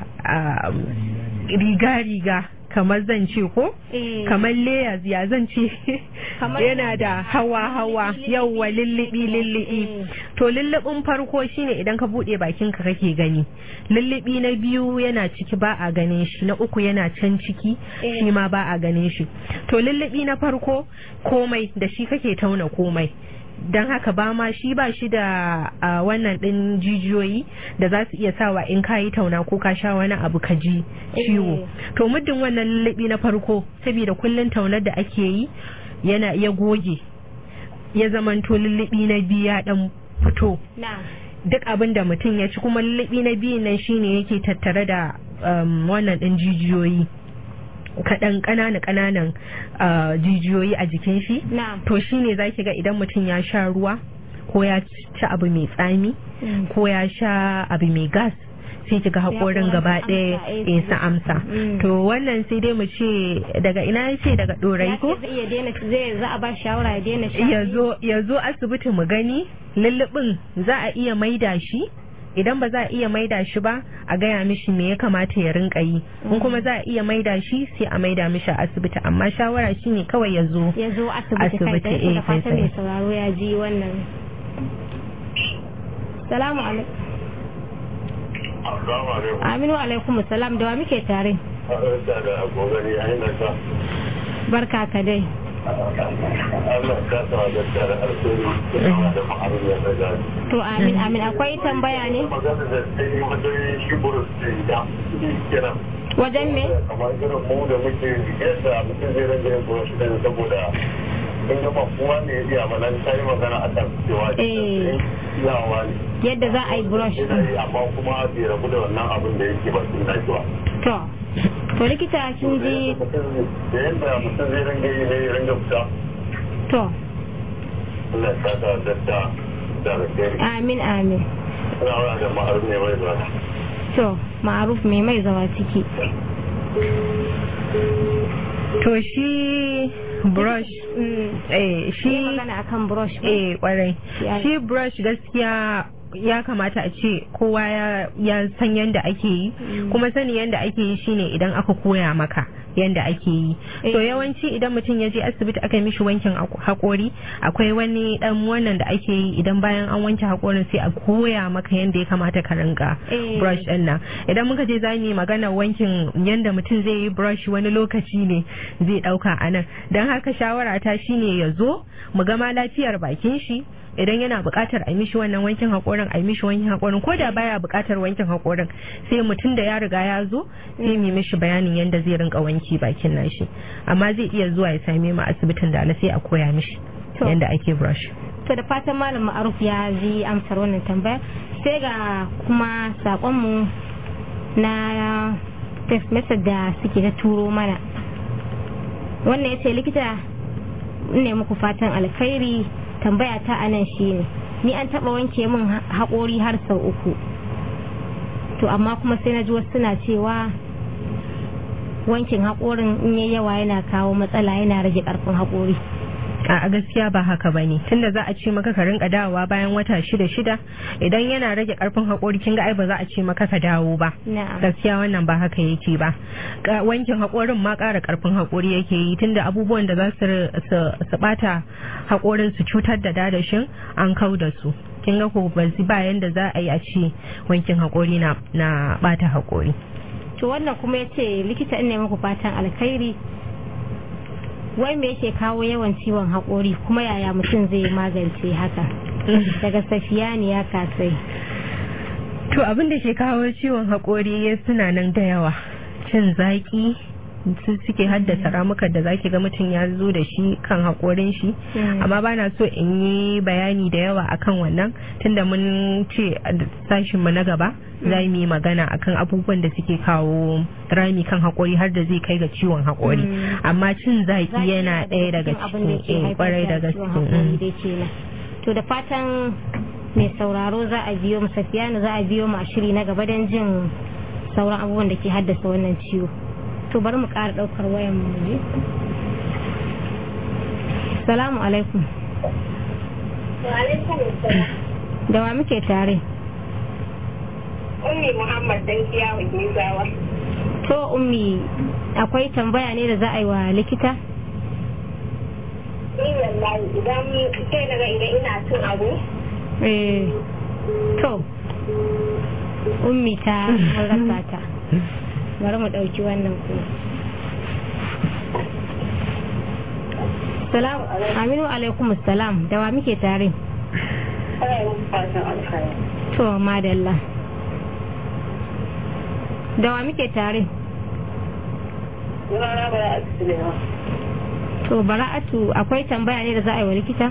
riga kamar zan ce ko kamar layers ya zan ce yana da hawa yawwa lullubi. To lullubin farko shine idan ka bude bakin ka kake gani, lullubi na biyu yana ciki ba a ganin shi, na uku yana can ciki shi ma ba a ganin shi. To lullubi na farko komai da shi kake tauna komai, don haka ba shi da wannan din jijiyoyi da za su iya sawa in ka yi tauna ko ka sha wani abu ka ji ciwo. To muddin wannan lullubi na farko saboda kullun taunar da ake yi yana iya goge, ya zamanto lullubi na biyu ya dan fito, duk abin da mutum ya ci, kuma lullubi na biyu nan shine yake tattare da wannan din jijiyoyi kaɗan ƙananan jijiyoyi a jikin shi. To shine zaki ga idan mutum ya sha ruwa ko ya ci abu mai tsami ko ya sha abu mai gas sai kiga haƙorin gaba ɗaya ya sa amsa. To wannan sai dai mu ce daga ina ya ce daga ɗorai ko?
Za a ba shawara ya daina sha.
Ya zo asibiti mu gani lullubin za a iya maida shi. Idan ba za a iya maida shi ba a gaya mishi me ya kamata ya rinka yi, in kuma za a iya maida shi sai a maida mishi a asibiti, amma shawara shine kawai ya zo asibiti.
Da fata mai sauraro ya ji wannan. Salamu alaikum. Aminu alaikum salam, da wa muke tare? Barka ka dai.
Allah ka sa da tare alheri da ma'aruf ya daga.
To amin akwai tambaya ne?
Magana da sai wajen shi burus da kenan.
Wajen me?
Kamar irin mu da muke yadda mutum zai rage yin burus din saboda in ga kuma ne ya mana sai magana a kan cewa yawa ne.
Yadda za a yi brush.
Amma kuma bai rabu da wannan abin da yake ba sun dace ba.
To likita kin ji
da yadda mutum zai ringa yi ne ringa fita.
To
Allah ya saka da alheri.
Amin.
Ina da ma'aruf ne mai zawa.
To ma'aruf mai zawa ciki.
To shi brush shi
magana akan brush
kwarai shi brush gaskiya ya kamata a ce kowa ya san yadda ake yi, kuma sani yadda ake yi shine idan aka koya maka yadda ake yi. To yawanci idan mutum ya je asibiti aka yi mishi wankin haƙori, akwai wani dan wannan da ake yi idan bayan an wanke haƙorin sai a koya maka yadda ya kamata ka rinka brush din nan. Idan muka je za mu yi magana wankin yadda mutum zai yi brush wani lokaci ne zai ɗauka a nan, don haka shawara ta shine ya zo mu gama lafiyar bakin shi. Idan yana buƙatar a mishi wannan wankin haƙorin a mishi wankin haƙorin, ko da baya buƙatar wankin haƙorin sai mutum da ya riga ya zo sai mu mishi bayanin yadda zai rinka wanki bakin nashi, amma zai iya zuwa ya same mu asibitin da sai a koya mishi yadda ake brush.
To da fatan malam Ma'aruf ya ji amsar wannan tambaya. Sai ga kuma sakonmu na text message da suke ta turo mana. Wannan ya ce likita ne muku fatan alkhairi, tambaya ta anan shine ni an taba wanke min haƙori har sau 3, to amma kuma sai na ji wasu suna cewa wankin haƙorin in yayi yawa yana kawo matsala, yana rage ƙarfin haƙori?
A gaskiya ba haka bane, tunda za a ce maka ka rinka dawowa bayan wata 6 idan yana rage karfin haƙori kin ga ai ba za a ce maka ka dawo ba. Gaskiya wannan ba haka yake ba. Wankin haƙorin ma ƙara karfin haƙori yake yi, tunda abubuwan da za su bata haƙorin su cutar da dadashin an kau da su. Kin ga ko ba yanda za a yi a ce wankin haƙori na bata haƙori.
To wannan kuma yace likita ina muku fatan alkhairi, wai me yake kawo yawan ciwon haƙori kuma yaya mutum zai magance haka? Daga Safiyani ya kasai.
To abin da ke kawo ciwon haƙori suna nan da yawa. Cin zaki su suke haddasa ramukan da zaki ga mutum ya zo da shi kan haƙorin shi, amma bana so in yi bayani da yawa akan wannan tunda mun ce sashin mu na gaba za mu yi magana akan abubuwan da suke kawo rami kan haƙori har da zai kai ga ciwon haƙori, amma cin zaki yana ɗaya daga cikin kwarai da gaske.
To da fatan mai sauraro za a biyo mu, Safiyanu za a biyo mu a shiri na gaba don jin sauran abubuwan da ke haddasa wannan ciwo. To bari mu ƙara ɗaukar wayan mu je. Salamu alaikum.
Wa alaikum assalam.
Da wa muke tare?
Ummi Muhammad dan Kiyawa Gizawa.
To Ummi, akwai tambaya ne da za a yi wa likita?
Wallahi idan kai daga idan ina cin abu.
To Ummi ta rasa ta. Bari mu ɗauki wannan kuma. Aminu alaikum salam, da wa muke tare? To madalla. Da wa muke tare? To Bara'atu, akwai tambaya ne da za a yi wa likita?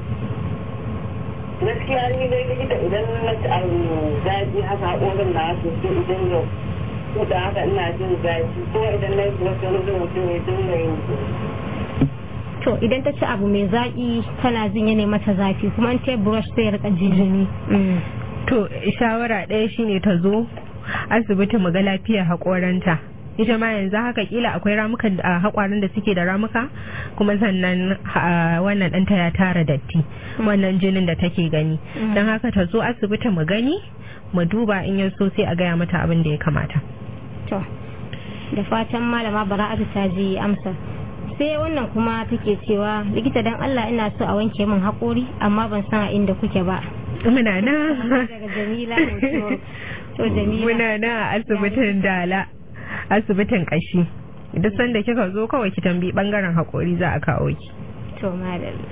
Gaskiya ni dai likita idan na ci abu zafi haka haƙorin na su idan yau ko da haka ina jin zafi ko idan na yi wasu wani mutum ya dinga yin.
To idan ta ci abu mai zaƙi tana jin yana mata zafi kuma an ta brush sai ya rika jijini.
To shawara ɗaya shine ta zo asibiti mu ga lafiyar haƙoranta. Ita ma yanzu haka kila akwai ramukan a haƙwarin da suke da ramuka, kuma sannan wannan ɗanta ya tara datti, wannan jinin da take gani. Don haka ta zo asibiti mu gani, mu duba in ya so sai a gaya mata abin da ya kamata.
To da fatan malama Bara'atu ta ji amsa. Sai wannan kuma take cewa likita dan Allah ina so a wanke min haƙori amma ban san a inda kuke ba.
Muna na
daga Jamila. To Jamila
muna na asibitin Dala, asibitin kashi. Duk sanda kika zo kawai ki tambayi bangaren haƙori za a kawo ki.
To madalla.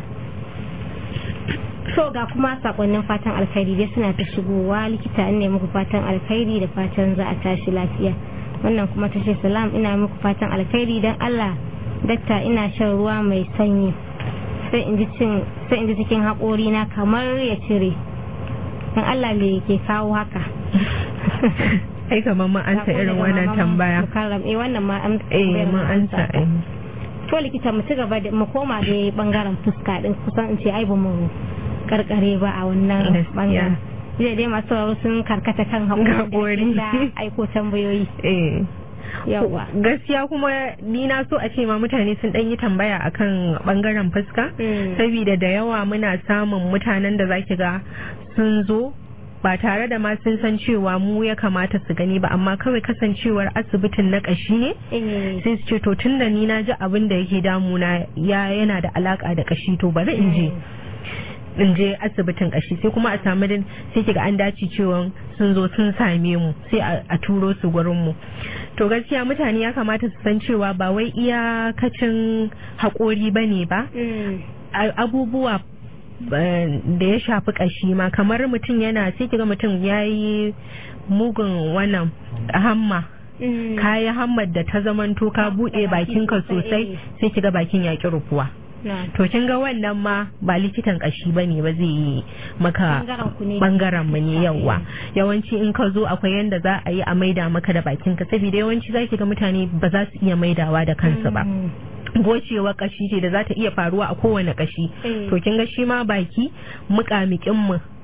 So ga kuma sakonnin fatan alkhairi dai suna ta shigowa, likita in ne muku fatan alkhairi da fatan za a tashi lafiya. Wannan kuma ta ce salam, ina muku fatan alkhairi dan Allah dakta ina shan ruwa mai sanyi sai in ji cikin haƙori na kamar ya cire, dan Allah me ke kawo haka?
Ai kamar mun ansa irin wannan tambaya.
Wannan ma an
mun ansa.
To likita mu ci gaba da mu koma da bangaren fuska din, kusan in ce ai ba mu karkare ba a wannan bangaren. Dai masu sauraro sun karkata kan haƙori da aiko tambayoyi. Yawa.
Gaskiya kuma ni na so a ce ma mutane sun ɗan yi tambaya akan bangaren fuska, saboda da yawa muna samun mutanen da zaki ga sun zo ba tare da ma sun san cewa mu ya kamata su gani ba, amma kawai kasancewar asibitin na kashi ne sai su ce to tunda ni na ji abin da yake damuna yana da alaka da kashi, to bari in je asibitin kashi, sai kuma a samu din sai kiga an dace cewa sun zo sun same mu sai a turo su gurin mu. To gaskiya mutane ya kamata su san cewa ba wai iyakacin haƙori bane ba, abubuwa da ya shafi kashi ma, kamar mutum yana sai kiga mutum yayi mugun wannan hamma, kayi hammar da ta zamanto ka buɗe bakinka sosai sai kiga bakin ya ƙi rufuwa. To kin ga wannan ma ba likitan kashi bane ba, zai yi maka bangaren mu ne. Yawa yawanci in ka zo akwai yanda za a yi a maida maka da bakinka, saboda yawanci zaki ga mutane ba za su iya maidawa da kansu ba. Gocewar kashi ce da za ta iya faruwa a kowane kashi. To kin ga shi ma baki mukamikin mu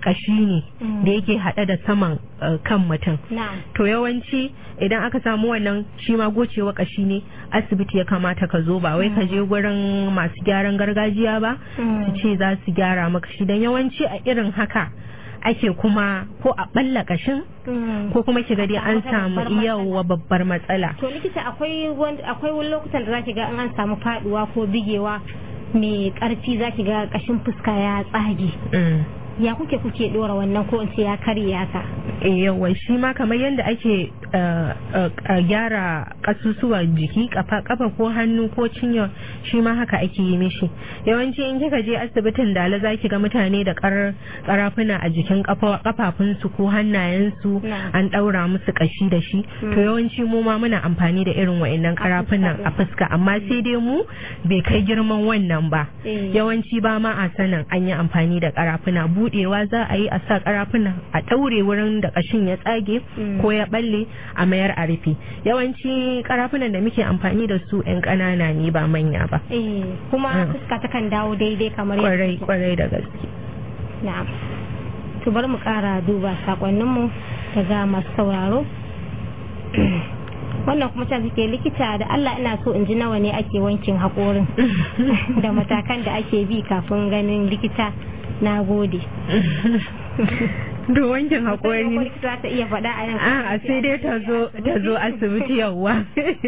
kashi ne da yake hada da saman kan mutum. To yawanci idan aka samu wannan shi ma gocewa kashi ne, asibiti ya kamata ka zo, ba wai ka je gurin masu gyaran gargajiya ba su ce za su gyara maka shi, dan yawanci a irin haka ake kuma ko a balla kashin ko kuma ki gari an samu yawa babbar matsala.
To likita akwai wani lokutan da zaki ga an samu faduwa ko bigewa mai karfi, zaki ga kashin fuska ya tsage. Ya kuke dora wannan ko in ce ya karye haka?
Yawa shi ma kamar yadda ake gyara kasusuwan jiki, kafa ko hannu ko cinya, shi ma haka ake yi mishi. Yawanci in kika je asibitin Dala zaki ga mutane da karafuna a jikin kafafunsu ko hannayensu an daura musu kashi da shi. To yawanci mu ma muna amfani da irin wa'annan karafunan a fuska, amma sai dai mu bai kai girman wannan ba. Yawanci ba ma a sanin an yi amfani da karafuna, budewa za a yi a sa karafuna a daure wurin da kashin ya tsage ko ya balle a mayar a rufe. Yawanci karafunan da muke amfani da su yan ƙanana ne ba manya ba.
Kuma fuska takan dawo daidai kamar yadda
kwarai da gaske.
Na'am. To bari mu ƙara duba sakonninmu daga masu sauraro. Wannan kuma ta suke likita da Allah ina so in ji nawa ne ake wankin haƙorin da matakan da ake bi kafin ganin likita. Na gode.
Da wankin haƙori
za ta iya faɗa a nan.
A sai dai ta zo asibiti yawwa.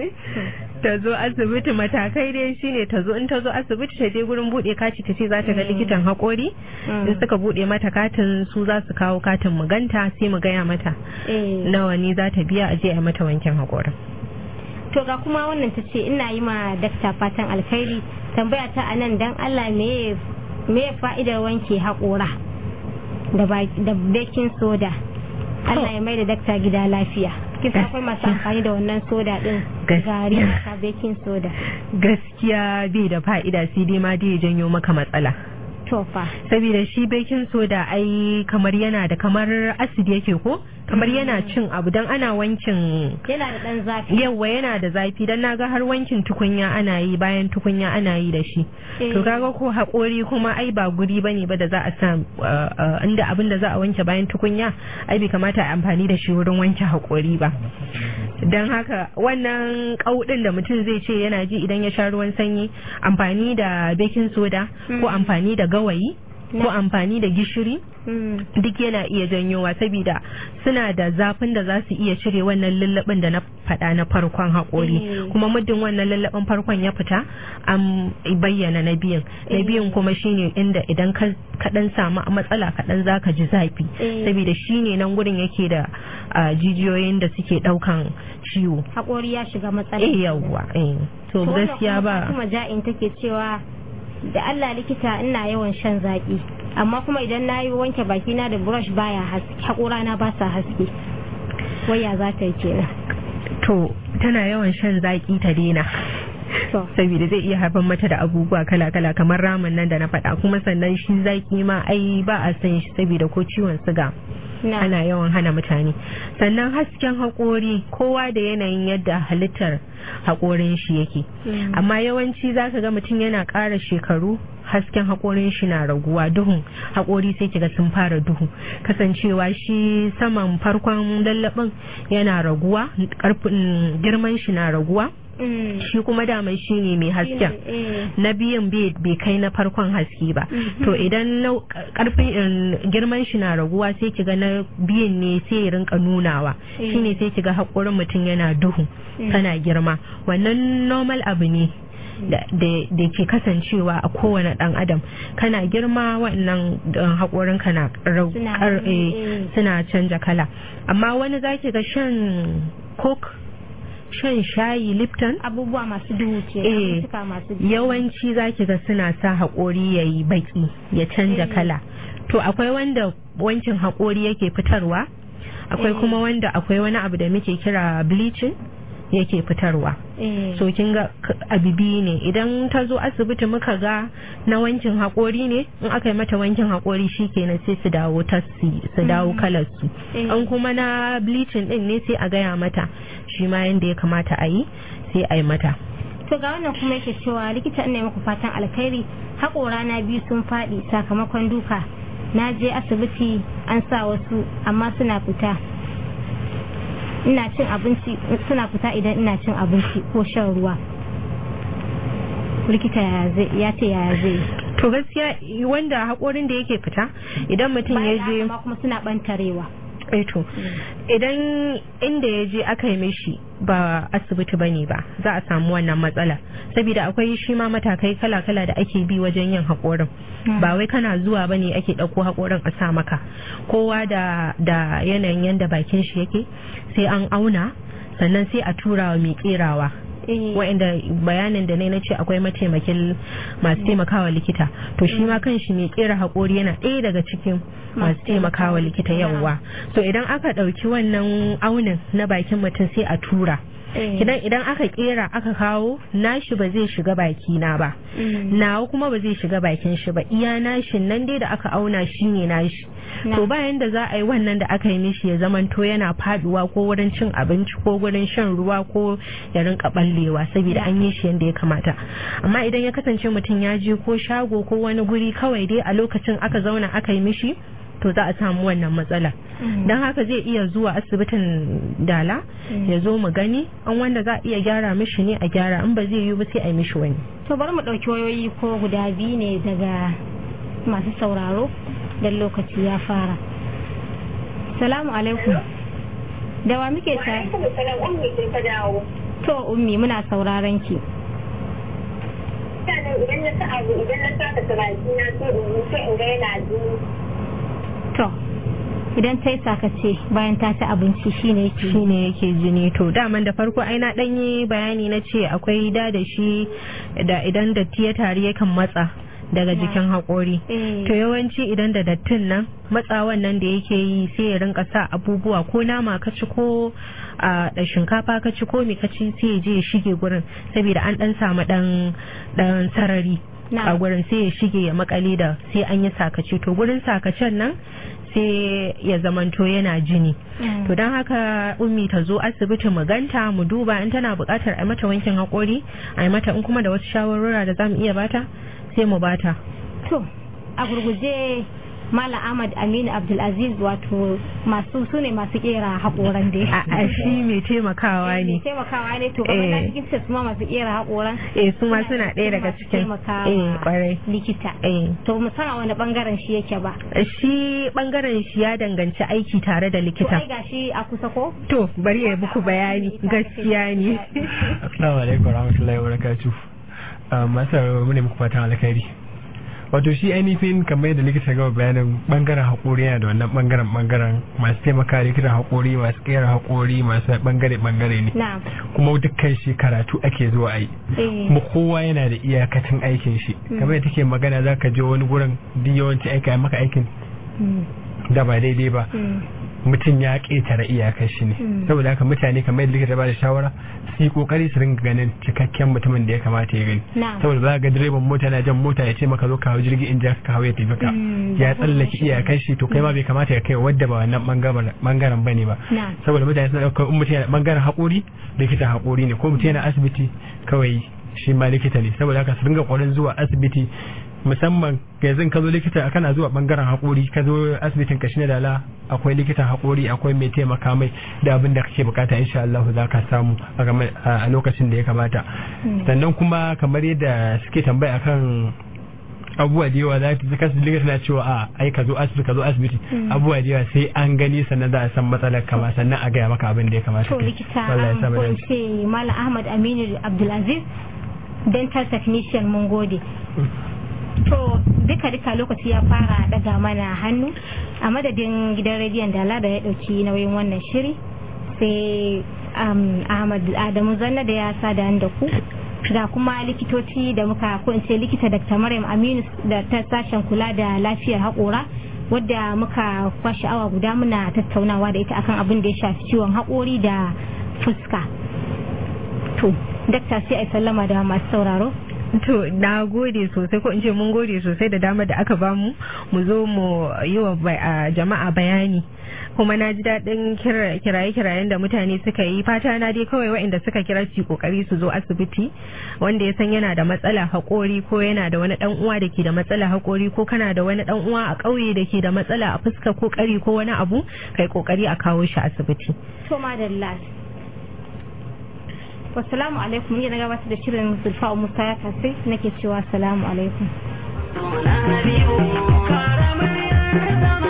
Ta zo asibiti, matakai dai shine ta zo, in ta zo asibiti ta je gurin buɗe kati ta ce za ta ga likitan haƙori. In suka buɗe mata katin, su za su kawo katin mu ganta, sai mu gaya mata nawa ne za ta biya a je a mata wankin haƙorin.
To ga kuma wannan ta ce ina yi ma dakta fatan alkhairi, tambaya ta anan dan Allah me fa'idar wanke haƙora da baking soda. Allah ya mai da dakta gida lafiya. Kisa akwai masu amfani da wannan soda din, gari ka baking soda.
Gaskiya bai da fa'ida, sai dai ma dai janyo maka matsala.
Tofa.
Saboda shi baking soda ai kamar yana da kamar acid yake ko? Kamar yana cin abu, dan ana wankin
yana da dan zafi.
Yawa yana da zafi, dan naga har wankin tukunya ana yi, bayan tukunya ana yi da shi. To kaga ko haƙori kuma ai ba guri bane ba da za a sa inda abin da za a wanke bayan tukunya, ai bai kamata a amfani da shi wurin wanke haƙori ba. Dan haka wannan kaudin da mutum zai ce yana ji idan ya sha ruwan sanyi, amfani da baking soda ko amfani da gawayi ko amfani da gishiri duk yana iya janyowa, saboda suna da zafin da za su iya cire wannan lullubin da na faɗa na farkon haƙori. Kuma muddin wannan lullubin farkon ya fita, an bayyana na biyan kuma shine inda idan ka kaɗan samu matsala kaɗan zaka ji zafi, saboda shine nan gurin yake da jijiyoyin da suke ɗaukan ciwo.
Haƙori ya shiga matsala.
Yawwa. To gaskiya ba.
Kuma ja'in take cewa da Allah likita ina yawan shan zaki, amma kuma idan na yi wanke bakina da brush baya haske, haƙorana ba sa haske. Waya za ta yi kenan.
To tana yawan shan zaki ta daina. Saboda zai iya haifar mata da abubuwa kala-kala kamar ramin nan da na faɗa, kuma sannan shi zaki ma ai ba a san shi saboda ko ciwon siga ana yawan hana mutane. Sannan hasken haƙori kowa da yanayin yadda halittar haƙorin shi yake, amma yawanci zaka ga mutum yana ƙara shekaru hasken haƙorin shi na raguwa, duhun haƙori sai kiga sun fara duhu, kasancewa shi saman farkon lallabin yana raguwa, ƙarfin girman shi na raguwa. Shi kuma daman shi ne mai hasken, na biyan bai kai na farkon haske ba. To idan karfin girman shi na raguwa sai kiga na biyan ne sai ya rinka nunawa, shine sai kiga haƙorin mutum yana duhu tana girma. Wannan normal abu ne da ke kasancewa a kowane dan adam, kana girma wannan haƙorin kana suna canja kala. Amma wani zaki ga shan coke, shan shayi, Lipton,
abubuwa masu duhu ce,
yawanci zaki ga suna sa haƙori yayi baki ya canja kala. To akwai wanda wankin haƙori yake fitarwa, akwai kuma wanda akwai wani abu da muke kira bleaching yake fitarwa. So kin ga abibi ne, idan ta zo asibiti muka ga na wankin haƙori ne, in aka yi mata wankin haƙori shikenan sai su dawo su dawo kalar su. An kuma na bleaching din ne sai a gaya mata shi ma yanda ya kamata a yi sai a yi mata.
To ga wannan kuma yake cewa likita ina muku fatan alkhairi, haƙora na biyu sun faɗi sakamakon duka na je asibiti an sa wasu amma suna fita idan ina cin abinci ko shan ruwa. Likita ya ce yaya zai?
To gaskiya wanda haƙorin da yake fita idan mutum ya je
kuma suna bantarewa.
To idan inda ya je aka yi mishi ba asibiti bane ba za a samu wannan matsala, saboda akwai shi ma matakai kala-kala da ake bi wajen yin haƙorin. Ba wai kana zuwa bane ake ɗauko haƙorin a sa maka, kowa da yanayin yanda bakin shi yake sai an auna sannan sai a tura wa mai kerawa. Wa'inda bayanin da na ce akwai mataimakin masu taimakawa likita, to shi ma kan shi mai kera haƙori yana ɗaya daga cikin masu taimakawa likita yawwa. So idan aka ɗauki wannan aunin na bakin mutum sai a tura. Idan aka kera aka kawo, nashi ba zai shiga baki na ba, nawa kuma ba zai shiga bakin shi ba, iya nashin nan dai da aka auna shi ne nashi. To bayan da za a yi wannan da aka yi mishi ya zamanto yana faduwa ko wurin cin abinci ko wurin shan ruwa ko ya rinka ballewa, saboda an yi shi yadda ya kamata. Amma idan ya kasance mutum ya je ko shago ko wani guri kawai dai a lokacin aka zauna aka yi mishi, to za a samu wannan matsala. Don haka zai iya zuwa asibitin Dala ya zo mu gani, an wanda za a iya gyara mishi ne a gyara, in ba zai yi ba sai a yi mishi wani.
To bari mu ɗauki wayoyi ko guda biyu ne daga masu sauraro dan lokaci ya fara. Salamu alaikum. Da wa muke ta? To ummi muna sauraron ki.
Idan na sa abu, idan na saka turaki na sai in ga yana jini.
To idan ta yi sakace bayan ta ci abinci shine
yake jini. To daman da farko ai na yi bayani na ce akwai da shi da idan datti ya tari yakan matsa daga jikin haƙori. To yawanci idan da dattin nan matsawan nan da yake yi sai ya rinka sa abubuwa, ko nama ka ci ko da shinkafa ka ci ko me ka ci, sai ya je ya shige gurin saboda an dan samu dan sarari a gurin, sai ya shige ya makale da sai an yi sakace. To gurin sakacen nan sai ya zamanto yana jini. To don haka ummi ta zo asibiti mu ganta mu duba, in tana buƙatar a mata wankin haƙori a yi mata, in kuma da wasu shawarwara da za mu iya bata sai mu bata.
To a gurguje Malam Ahmad Aminu Abdulaziz, wato su ne masu kera haƙoran dai.
A shi mai taimakawa ne.
Taimakawa ne, to kamar na cikin su ma masu kera haƙoran.
Su ma suna ɗaya daga cikin kwarai
likita. To musamman wani bangaren shi yake ba.
Shi bangaren shi ya danganci aiki tare da likita.
To ai gashi a kusa ko?
To bari ya muku bayani, gaskiya ne.
Assalamu alaikum warahmatullahi wabarakatuh. Masu mu ne muku fatan alkhairi. Wato shi ainihin kamar yadda likita gaba bayanin bangaren haƙori yana da wannan bangaren masu taimaka likitan haƙori, masu kera haƙori, masu bangare ne. Kuma dukkan shi karatu ake zuwa a yi. Kuma kowa yana da iyakacin aikin shi. Kamar yadda take magana za ka je wani gurin duk yawanci aika maka aikin da ba daidai ba. Mutum ya ƙetare iyakar shi ne, saboda haka mutane kamar yadda likita ba da shawara su yi kokari su ringa ganin cikakken mutumin da ya kamata ya gani. Saboda za ga direban mota na jan mota ya ce maka zo ka hau jirgi, in ja ka hau ya tafi ka, ya tsallake iyakar shi, to kai ma bai kamata ya kai wadda ba wannan bangaren bane ba. Saboda mutane suna ɗaukar in mutum yana bangaren haƙori, likitan haƙori ne, ko mutum yana asibiti kawai shi ma likita ne. Saboda haka su ringa ƙoƙarin zuwa asibiti, musamman yanzu ka zo likita kana zuwa bangaren haƙori, ka zo asibitin kashi na Dala akwai likitan haƙori, akwai mai taimaka mai da abin da kake bukata, insha Allah za ka samu a lokacin da ya kamata. Sannan kuma kamar yadda suke tambaya akan abubuwa da yawa, za ka likita na cewa ai ka zo asibiti abubuwa da yawa sai an gani sannan za a san matsalar kama, sannan a gaya maka abin da ya kamata.
To likita ko ce Malam Ahmad Aminu Abdulaziz, dental technician, mun gode. To duka lokaci ya fara daga mana hannu, a madadin gidan rediyon Dala da ya dauki nauyin wannan shiri, sai Ahmad Adamu Zanna da ya sada da ku, ga kuma likitoci da muka ko in ce likita Dr. Maryam Aminu da ta sashen kula da lafiyar haƙora, wadda muka kwashi awa guda muna tattaunawa da ita akan abin da ya shafi ciwon haƙori da fuska. To dakta sai ai sallama da masu sauraro.
To na gode sosai, ko in ce mun gode sosai da dama da aka bamu mu zo mu yi wa jama'a bayani, kuma na ji daɗin kiraye-kirayen da mutane suka yi. Fata na dai kawai waɗanda suka kira su kokari su zo asibiti, wanda ya san yana da matsala haƙori ko yana da wani ɗan uwa da ke da matsala haƙori ko kana da wani ɗan uwa a ƙauye da ke da matsala a fuska ko ƙari ko wani abu, kai kokari a kawo shi asibiti.
To madalla. Assalamu alaikum, ni na gabatar da shirin Zulfa Musa ya kasai nake cewa assalamu alaikum.